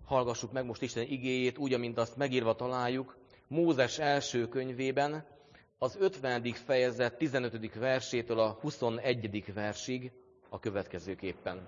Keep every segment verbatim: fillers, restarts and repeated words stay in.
hallgassuk meg most Isten igéjét, úgy, amint azt megírva találjuk, Mózes első könyvében, az ötvenedik fejezet tizenötödik versétől a huszonegyedik versig a következőképpen.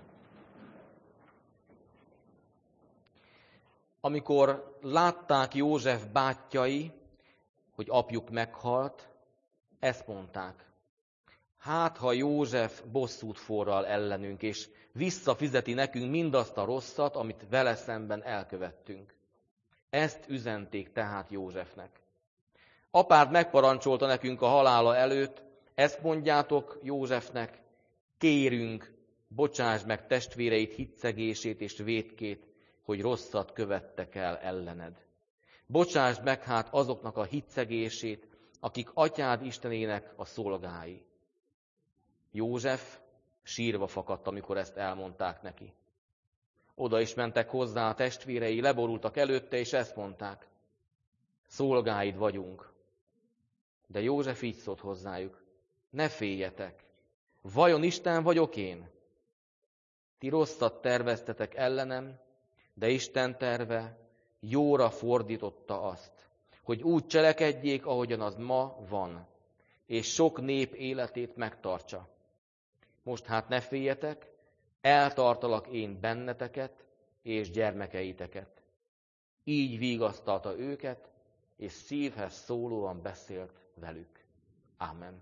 Amikor látták József bátyjai, hogy apjuk meghalt, ezt mondták: hát, ha József bosszút forral ellenünk, és visszafizeti nekünk mindazt a rosszat, amit vele szemben elkövettünk. Ezt üzenték tehát Józsefnek. Apád megparancsolta nekünk a halála előtt, ezt mondjátok Józsefnek: kérünk, bocsáss meg testvéreit hitszegését és vétkét, hogy rosszat követtek el ellened. Bocsásd meg hát azoknak a hitszegését, akik atyád Istenének a szolgái. József sírva fakadt, amikor ezt elmondták neki. Oda is mentek hozzá a testvérei, leborultak előtte, és ezt mondták: szolgáid vagyunk. De József így szólt hozzájuk: ne féljetek, vajon Isten vagyok én? Ti rosszat terveztetek ellenem, de Isten terve jóra fordította azt, hogy úgy cselekedjék, ahogyan az ma van, és sok nép életét megtartsa. Most hát ne féljetek, eltartalak én benneteket és gyermekeiteket. Így vigasztalta őket, és szívhez szólóan beszélt velük. Ámen.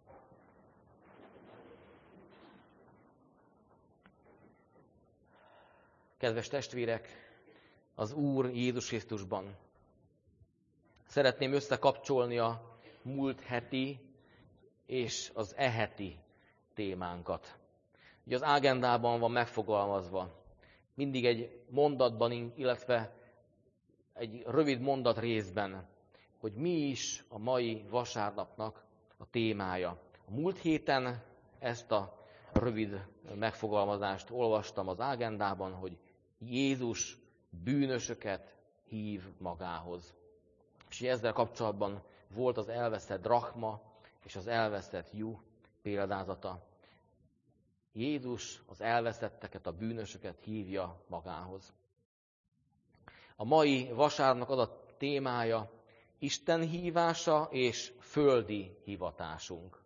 Kedves testvérek, az Úr Jézus Krisztusban szeretném összekapcsolni a múlt heti és az e heti témánkat. Ugye az ágendában van megfogalmazva, mindig egy mondatban, illetve egy rövid mondat részben, hogy mi is a mai vasárnapnak a témája. A múlt héten ezt a rövid megfogalmazást olvastam az ágendában, hogy Jézus bűnösöket hív magához. És ezzel kapcsolatban volt az elveszett drachma és az elveszett juh példázata. Jézus az elveszetteket, a bűnösöket hívja magához. A mai vasárnapnak az a témája Isten hívása és földi hivatásunk.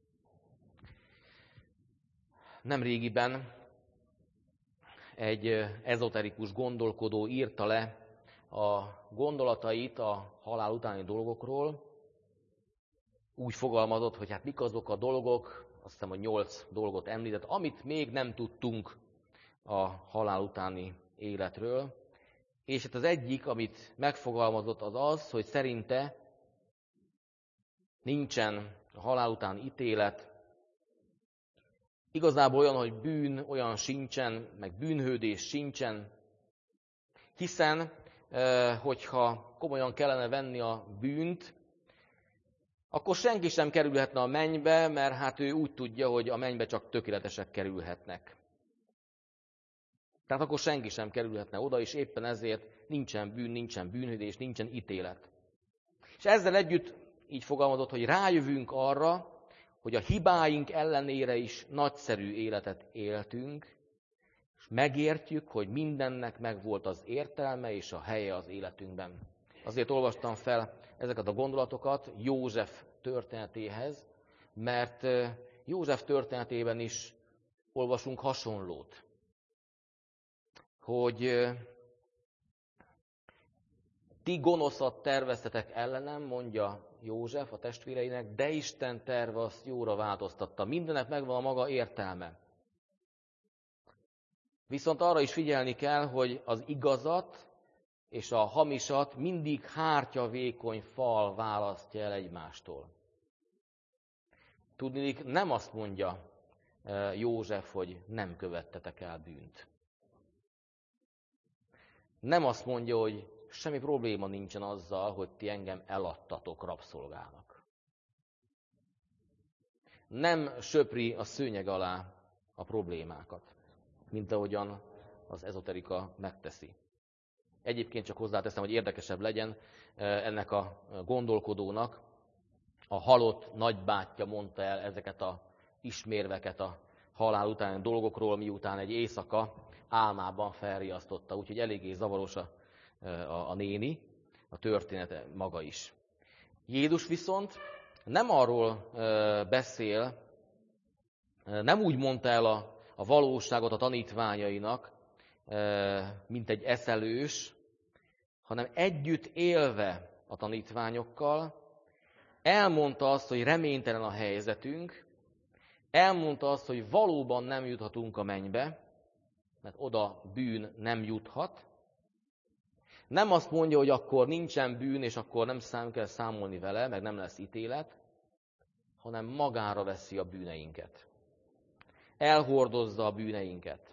Nemrégiben egy ezoterikus gondolkodó írta le a gondolatait a halál utáni dolgokról. Úgy fogalmazott, hogy hát mik azok a dolgok, azt hiszem, hogy nyolc dolgot említett, amit még nem tudtunk a halál utáni életről. És hát az egyik, amit megfogalmazott, az az, hogy szerinte nincsen a halál utáni ítélet. Igazából olyan, hogy bűn, olyan sincsen, meg bűnhődés sincsen, hiszen, hogyha komolyan kellene venni a bűnt, akkor senki sem kerülhetne a mennybe, mert hát ő úgy tudja, hogy a mennybe csak tökéletesek kerülhetnek. Tehát akkor senki sem kerülhetne oda, és éppen ezért nincsen bűn, nincsen bűnhődés, nincsen ítélet. És ezzel együtt így fogalmazott, hogy rájövünk arra, hogy a hibáink ellenére is nagyszerű életet éltünk, és megértjük, hogy mindennek megvolt az értelme és a helye az életünkben. Azért olvastam fel ezeket a gondolatokat József történetéhez, mert József történetében is olvasunk hasonlót. Hogy ti gonoszat terveztetek ellenem, mondja József a testvéreinek, de Isten terve azt jóra változtatta. Mindennek megvan a maga értelme. Viszont arra is figyelni kell, hogy az igazat és a hamisat mindig hártyavékony fal választja el egymástól. Tudniillik, nem azt mondja József, hogy nem követtetek el bűnt. Nem azt mondja, hogy semmi probléma nincsen azzal, hogy ti engem eladtatok rabszolgának. Nem söpri a szőnyeg alá a problémákat, mint ahogyan az ezoterika megteszi. Egyébként csak hozzáteszem, hogy érdekesebb legyen ennek a gondolkodónak. A halott nagybátyja mondta el ezeket a ismérveket a halál utáni dolgokról, miután egy éjszaka álmában felriasztotta, úgyhogy eléggé zavaros a, a, a néni, a története maga is. Jézus viszont nem arról beszél, nem úgy mondta el a, a valóságot a tanítványainak, mint egy eszelős, hanem együtt élve a tanítványokkal, elmondta azt, hogy reménytelen a helyzetünk, elmondta azt, hogy valóban nem juthatunk a mennybe, mert oda bűn nem juthat. Nem azt mondja, hogy akkor nincsen bűn, és akkor nem szám, kell számolni vele, meg nem lesz ítélet, hanem magára veszi a bűneinket. Elhordozza a bűneinket.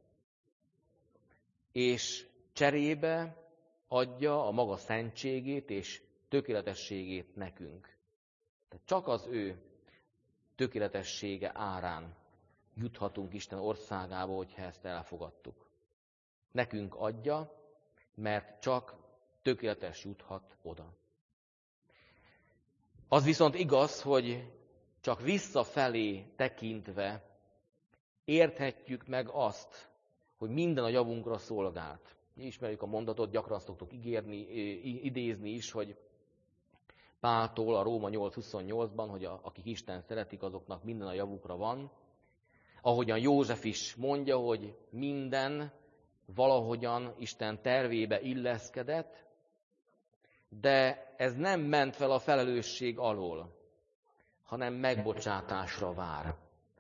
És cserébe adja a maga szentségét és tökéletességét nekünk. Tehát csak az ő tökéletessége árán juthatunk Isten országába, hogyha ezt elfogadtuk. Nekünk adja, mert csak tökéletes juthat oda. Az viszont igaz, hogy csak visszafelé tekintve érthetjük meg azt, hogy minden a javunkra szolgált. Mi ismerjük a mondatot, gyakran azt szoktuk ígérni, idézni is, hogy Páltól a Róma nyolc huszonnyolcban, hogy a, akik Isten szeretik, azoknak minden a javukra van. Ahogyan József is mondja, hogy minden valahogyan Isten tervébe illeszkedett, de ez nem ment fel a felelősség alól, hanem megbocsátásra vár.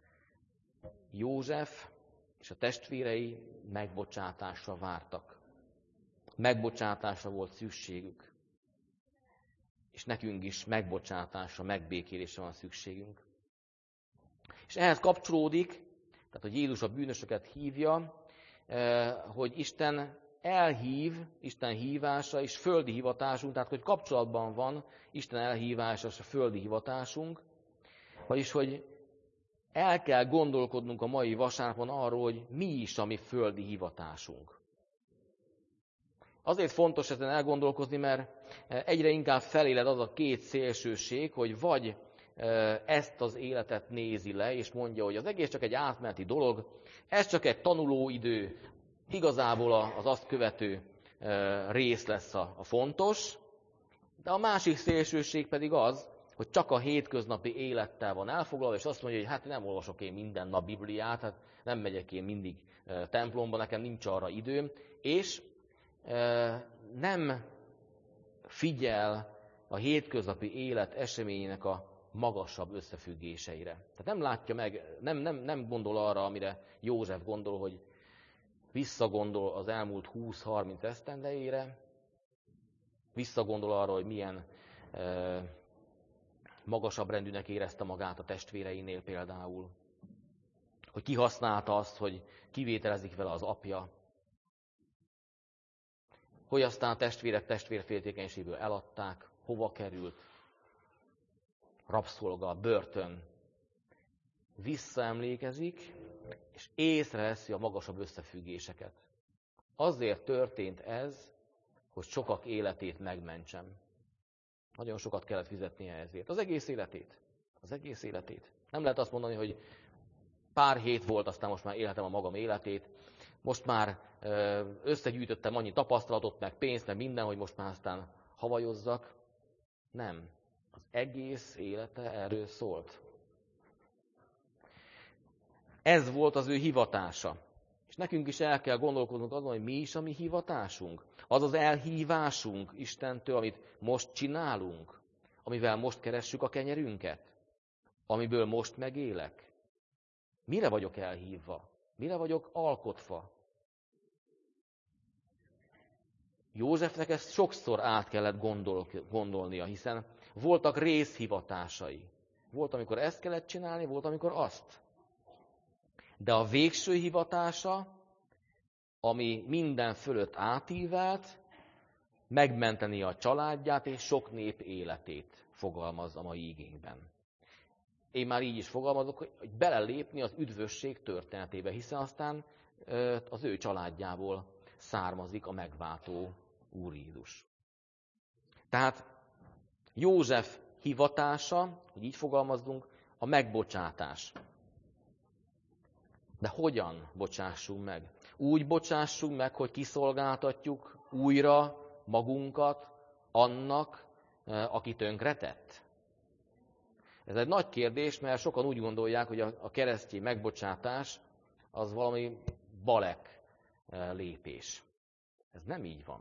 József és a testvérei megbocsátásra vártak. Megbocsátásra volt szükségük. És nekünk is megbocsátásra, megbékélésre van szükségünk. És ehhez kapcsolódik, tehát hogy Jézus a bűnösöket hívja, hogy Isten elhív, Isten hívása és földi hivatásunk, tehát hogy kapcsolatban van Isten elhívása és a földi hivatásunk, vagyis hogy el kell gondolkodnunk a mai vasárnapon arról, hogy mi is a mi földi hivatásunk. Azért fontos ezen elgondolkozni, mert egyre inkább feléled az a két szélsőség, hogy vagy ezt az életet nézi le, és mondja, hogy az egész csak egy átmeneti dolog, ez csak egy tanulóidő, igazából az azt követő rész lesz a fontos, de a másik szélsőség pedig az, hogy csak a hétköznapi élettel van elfoglalva, és azt mondja, hogy hát nem olvasok én minden nap Bibliát, hát nem megyek én mindig templomba, nekem nincs arra időm, és nem figyel a hétköznapi élet eseményének a magasabb összefüggéseire. Tehát nem látja meg, nem, nem, nem gondol arra, amire József gondol, hogy visszagondol az elmúlt húsz-harminc esztendejére, visszagondol arra, hogy milyen e, magasabb rendűnek érezte magát a testvéreinél például, hogy kihasználta azt, hogy kivételezik vele az apja, hogy aztán a testvérek testvérféltékenységből eladták, hova került, rabszolga, börtön. Visszaemlékezik, és észreveszi a magasabb összefüggéseket. Azért történt ez, hogy sokak életét megmentsem. Nagyon sokat kellett fizetnie ezért. Az egész életét. Az egész életét. Nem lehet azt mondani, hogy pár hét volt, aztán most már élhetem a magam életét. Most már összegyűjtöttem annyi tapasztalatot, meg pénzt, meg minden, hogy most már aztán havajozzak. Nem. Az egész élete erről szólt. Ez volt az ő hivatása. És nekünk is el kell gondolkodnunk azon, hogy mi is a mi hivatásunk. Az az elhívásunk Istentől, amit most csinálunk, amivel most keressük a kenyerünket, amiből most megélek. Mire vagyok elhívva? Mire vagyok alkotva? Józsefnek ezt sokszor át kellett gondol, gondolnia, hiszen voltak részhivatásai. Volt, amikor ezt kellett csinálni, volt, amikor azt. De a végső hivatása, ami minden fölött átívelt, megmenteni a családját és sok nép életét fogalmaz a mai igénkben. Én már így is fogalmazok, hogy belelépni az üdvösség történetébe, hiszen aztán az ő családjából származik a megváltó Úr Jézus. Tehát József hivatása, hogy így fogalmazzunk, a megbocsátás. De hogyan bocsássunk meg? Úgy bocsássunk meg, hogy kiszolgáltatjuk újra magunkat annak, aki tönkretett? Ez egy nagy kérdés, mert sokan úgy gondolják, hogy a keresztény megbocsátás az valami balek lépés. Ez nem így van.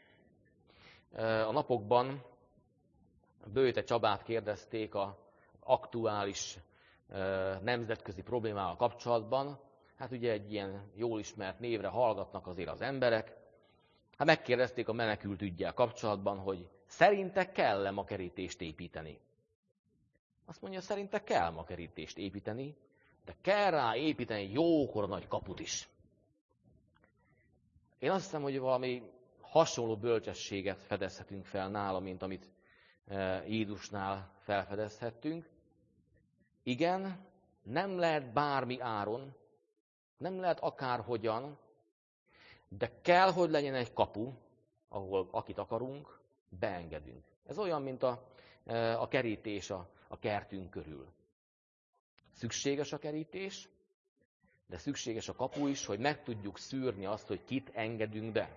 A napokban Böjte Csabát kérdezték az aktuális nemzetközi problémával kapcsolatban. Hát ugye egy ilyen jól ismert névre hallgatnak azért az emberek. Hát megkérdezték a menekült üggyel kapcsolatban, hogy szerinte kell-e ma kerítést építeni. Azt mondja, szerinte kell ma kerítést építeni, de kell rá építeni jókora nagy kaput is. Én azt hiszem, hogy valami hasonló bölcsességet fedezhetünk fel nála, mint amit Jézusnál felfedezhettünk. Igen, nem lehet bármi áron, nem lehet akárhogyan, de kell, hogy legyen egy kapu, ahol akit akarunk, beengedünk. Ez olyan, mint a, a kerítés a, a kertünk körül. Szükséges a kerítés, de szükséges a kapu is, hogy meg tudjuk szűrni azt, hogy kit engedünk be.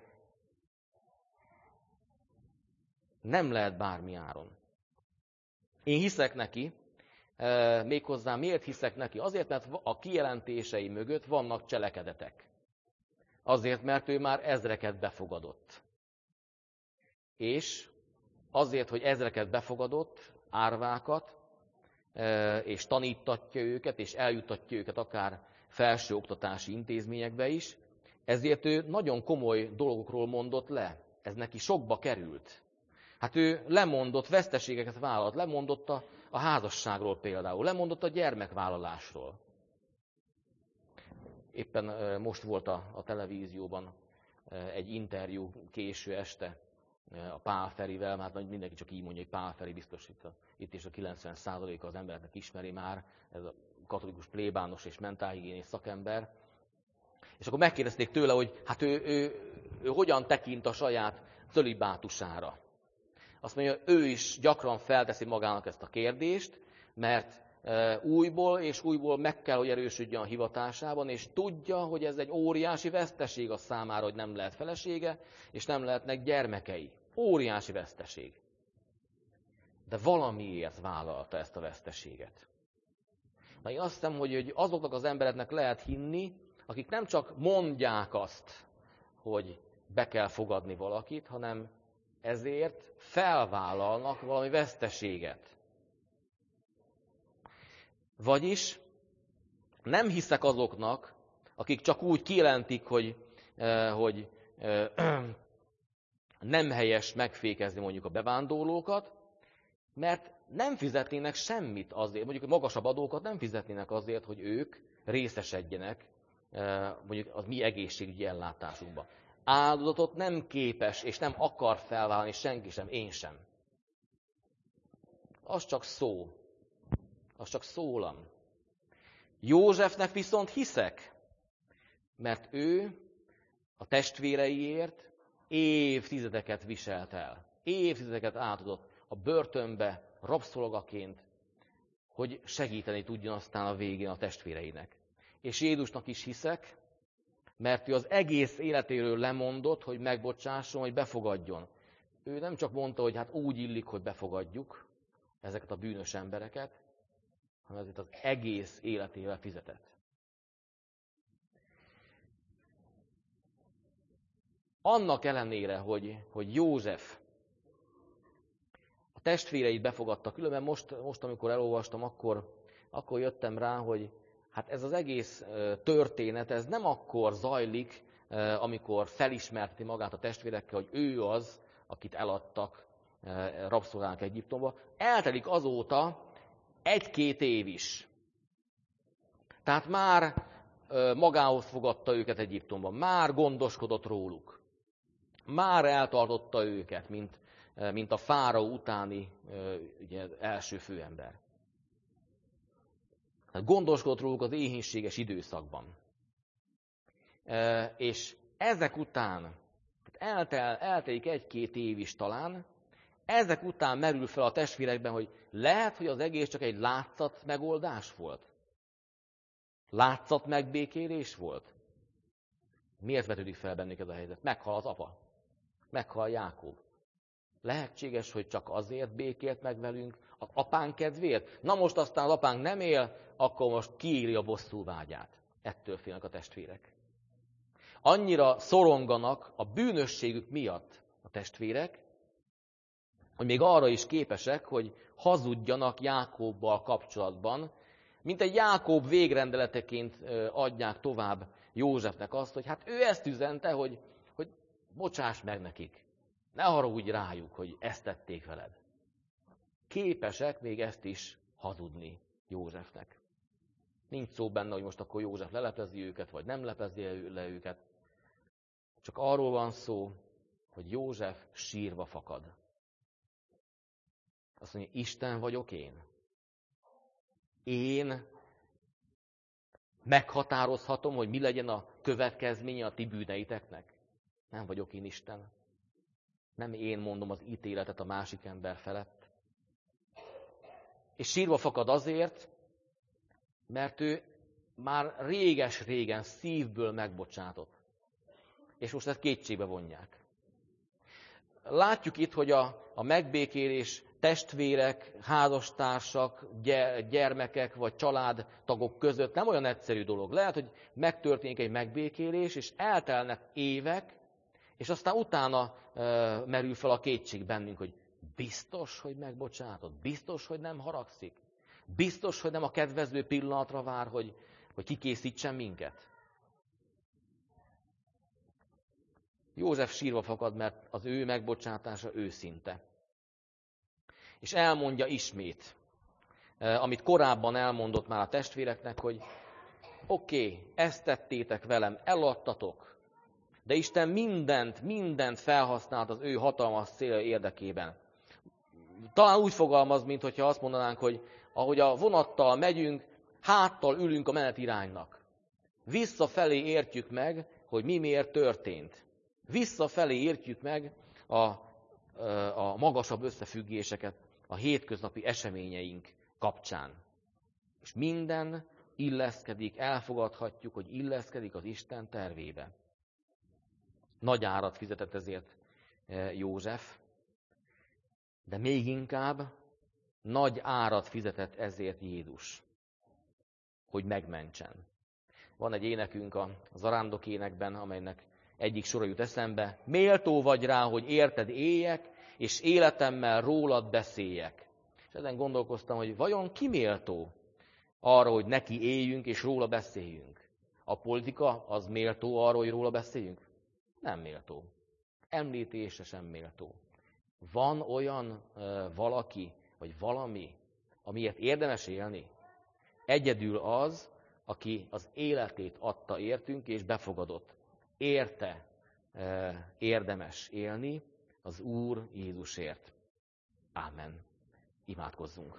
Nem lehet bármi áron. Én hiszek neki, méghozzá miért hiszek neki? Azért, mert a kijelentései mögött vannak cselekedetek. Azért, mert ő már ezreket befogadott. És azért, hogy ezreket befogadott, árvákat, és tanítatja őket, és eljutatja őket akár felsőoktatási intézményekbe is, ezért ő nagyon komoly dolgokról mondott le. Ez neki sokba került. Hát ő lemondott, veszteségeket vállalt, lemondott a, a házasságról például, lemondott a gyermekvállalásról. Éppen most volt a, a televízióban egy interjú késő este a Pál Ferivel, hát mindenki csak így mondja, hogy Pál Feri, biztos itt, a, itt is a kilencven százaléka az embereknek ismeri már, ez a katolikus plébános és mentálhigiénész szakember. És akkor megkérdezték tőle, hogy hát ő, ő, ő hogyan tekint a saját cölibátusára. Azt mondja, ő is gyakran felteszi magának ezt a kérdést, mert e, újból és újból meg kell, hogy erősödjön a hivatásában, és tudja, hogy ez egy óriási veszteség a számára, hogy nem lehet felesége, és nem lehetnek gyermekei. Óriási veszteség. De valamiért vállalta ezt a veszteséget. Na én azt hiszem, hogy, hogy azoknak az embereknek lehet hinni, akik nem csak mondják azt, hogy be kell fogadni valakit, hanem ezért felvállalnak valami veszteséget. Vagyis nem hiszek azoknak, akik csak úgy kijelentik, hogy, eh, hogy eh, nem helyes megfékezni mondjuk a bevándorlókat, mert nem fizetnének semmit azért, mondjuk magasabb adókat nem fizetnének azért, hogy ők részesedjenek eh, mondjuk az mi egészségügyi ellátásunkba. Áldozatot nem képes és nem akar felvállalni senki sem, én sem. Az csak szó. Az csak szólam. Józsefnek viszont hiszek, mert ő a testvéreiért évtizedeket viselt el. Évtizedeket átadott a börtönbe rabszolgaként, hogy segíteni tudjon aztán a végén a testvéreinek. És Jézusnak is hiszek, mert ő az egész életéről lemondott, hogy megbocsásson, hogy befogadjon. Ő nem csak mondta, hogy hát úgy illik, hogy befogadjuk ezeket a bűnös embereket, hanem ezért az egész életével fizetett. Annak ellenére, hogy, hogy József a testvéreit befogadta, különben most, most amikor elolvastam, akkor, akkor jöttem rá, hogy hát ez az egész történet, ez nem akkor zajlik, amikor felismerti magát a testvérekkel, hogy ő az, akit eladtak rabszolgának Egyiptomba. Eltelik azóta egy-két év is. Tehát már magához fogadta őket Egyiptomban, már gondoskodott róluk. Már eltartotta őket, mint, mint a fáraó utáni ugye, első főember. Gondoskodott róluk az éhínséges időszakban. E, és ezek után, eltel, eltelik egy-két év is talán, ezek után merül fel a testvérekben, hogy lehet, hogy az egész csak egy látszat megoldás volt. Látszat megbékélés volt? Miért vetődik fel bennük ez a helyzet? Meghal az apa. Meghal Jákob. Lehetséges, hogy csak azért békélt meg velünk, az apánk kedvéért? Na most aztán az apánk nem él, akkor most kiéli a bosszúvágyát. Ettől félnek a testvérek. Annyira szoronganak a bűnösségük miatt a testvérek, hogy még arra is képesek, hogy hazudjanak Jákobbal kapcsolatban, mint egy Jákob végrendeleteként adják tovább Józsefnek azt, hogy hát ő ezt üzente, hogy, hogy bocsáss meg nekik. Ne haragudj rájuk, hogy ezt tették veled. Képesek még ezt is hazudni Józsefnek. Nincs szó benne, hogy most akkor József leleplezi őket, vagy nem leplezi le őket. Csak arról van szó, hogy József sírva fakad. Azt mondja, Isten vagyok én. Én meghatározhatom, hogy mi legyen a következménye a ti bűneiteknek. Nem vagyok én Isten. Nem én mondom az ítéletet a másik ember felett. És sírva fakad azért, mert ő már réges-régen szívből megbocsátott. És most ezt kétségbe vonják. Látjuk itt, hogy a, a megbékélés testvérek, házastársak, gyermekek vagy családtagok között nem olyan egyszerű dolog. Lehet, hogy megtörténik egy megbékélés, és eltelnek évek, és aztán utána e, merül fel a kétség bennünk, hogy biztos, hogy megbocsátott, biztos, hogy nem haragszik, biztos, hogy nem a kedvező pillanatra vár, hogy, hogy kikészítsen minket. József sírva fakad, mert az ő megbocsátása őszinte. És elmondja ismét, amit korábban elmondott már a testvéreknek, hogy oké, okay, ezt tettétek velem, eladtatok, de Isten mindent, mindent felhasznált az ő hatalmas célja érdekében. Talán úgy fogalmaz, mintha azt mondanánk, hogy ahogy a vonattal megyünk, háttal ülünk a menetiránynak. Visszafelé értjük meg, hogy mi miért történt. Visszafelé értjük meg a, a magasabb összefüggéseket a hétköznapi eseményeink kapcsán. És minden illeszkedik, elfogadhatjuk, hogy illeszkedik az Isten tervébe. Nagy árat fizetett ezért József, de még inkább nagy árat fizetett ezért Jézus, hogy megmentsen. Van egy énekünk a zarándok énekben, amelynek egyik sora jut eszembe. Méltó vagy rá, hogy érted éljek, és életemmel rólad beszéljek. És ezen gondolkoztam, hogy vajon ki méltó arra, hogy neki éljünk, és róla beszéljünk? A politika az méltó arra, hogy róla beszéljünk? Nem méltó. Említésre sem méltó. Van olyan uh, valaki, vagy valami, amiért érdemes élni? Egyedül az, aki az életét adta értünk, és befogadott. Érte uh, érdemes élni az Úr Jézusért. Ámen. Imádkozzunk.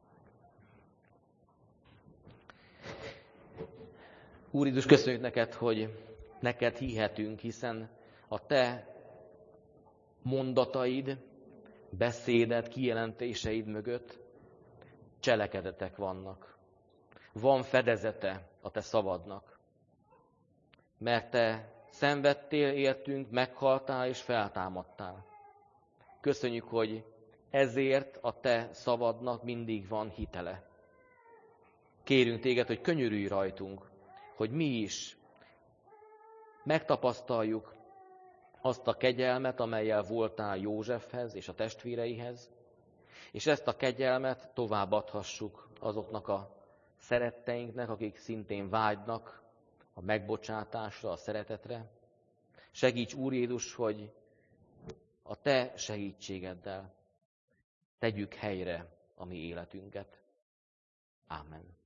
Úr Jézus, köszönjük neked, hogy neked hihetünk, hiszen a te mondataid, beszéded, kijelentéseid mögött cselekedetek vannak. Van fedezete a te szavadnak. Mert te szenvedtél értünk, meghaltál és feltámadtál. Köszönjük, hogy ezért a te szavadnak mindig van hitele. Kérünk téged, hogy könyörülj rajtunk, hogy mi is megtapasztaljuk azt a kegyelmet, amellyel voltál Józsefhez és a testvéreihez, és ezt a kegyelmet továbbadhassuk azoknak a szeretteinknek, akik szintén vágynak a megbocsátásra, a szeretetre. Segíts, Úr Jézus, hogy a te segítségeddel tegyük helyre a mi életünket. Ámen.